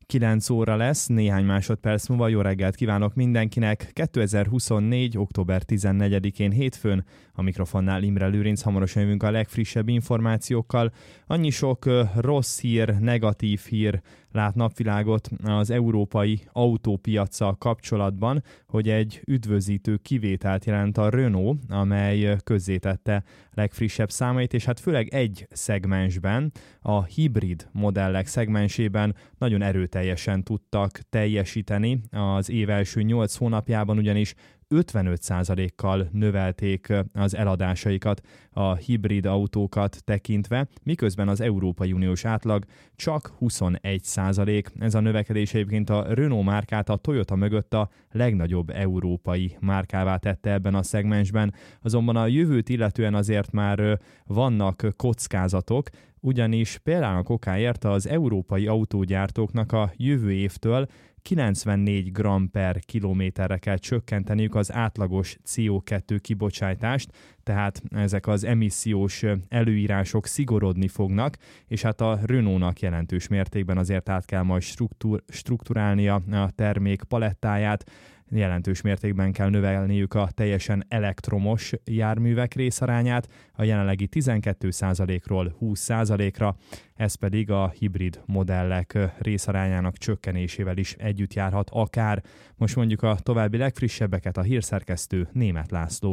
9 óra lesz, néhány másodperc múlva. Jó reggelt kívánok mindenkinek! 2024. október 14-én hétfőn, a mikrofonnál Imre Lőrinc, hamarosan jövünk a legfrissebb információkkal. Annyi sok rossz hír, negatív hír lát napvilágot az európai autópiaccal kapcsolatban, hogy egy üdvözítő kivételt jelent a Renault, amely közzétette legfrissebb számait, és hát főleg egy szegmensben, a hibrid modellek szegmensében nagyon erőteljesen tudtak teljesíteni az év első 8 hónapjában, ugyanis 55%-kal növelték az eladásaikat a hibrid autókat tekintve, miközben az Európai Uniós átlag csak 21%. Ez a növekedés egyébként a Renault márkát a Toyota mögött a legnagyobb európai márkává tette ebben a szegmensben. Azonban a jövőt illetően azért már vannak kockázatok, ugyanis például okáért az európai autógyártóknak a jövő évtől 94 g per kilométerre kell csökkenteniük az átlagos CO2 kibocsátást, tehát ezek az emissziós előírások szigorodni fognak, és hát a Renault-nak jelentős mértékben azért át kell majd strukturálnia a termék palettáját, jelentős mértékben kell növelniük a teljesen elektromos járművek részarányát, a jelenlegi 12%-ról 20%-ra, ez pedig a hibrid modellek részarányának csökkenésével is együtt járhat akár. Most mondjuk a további legfrissebbeket a hírszerkesztő Németh László.